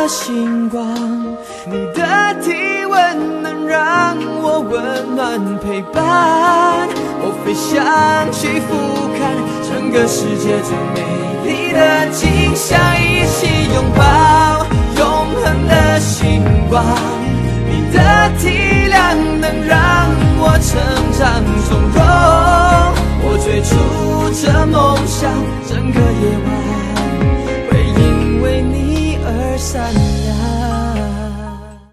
的星光，你的体温能让我温暖陪伴。我飞翔去俯瞰整个世界最美丽的景象，一起拥抱。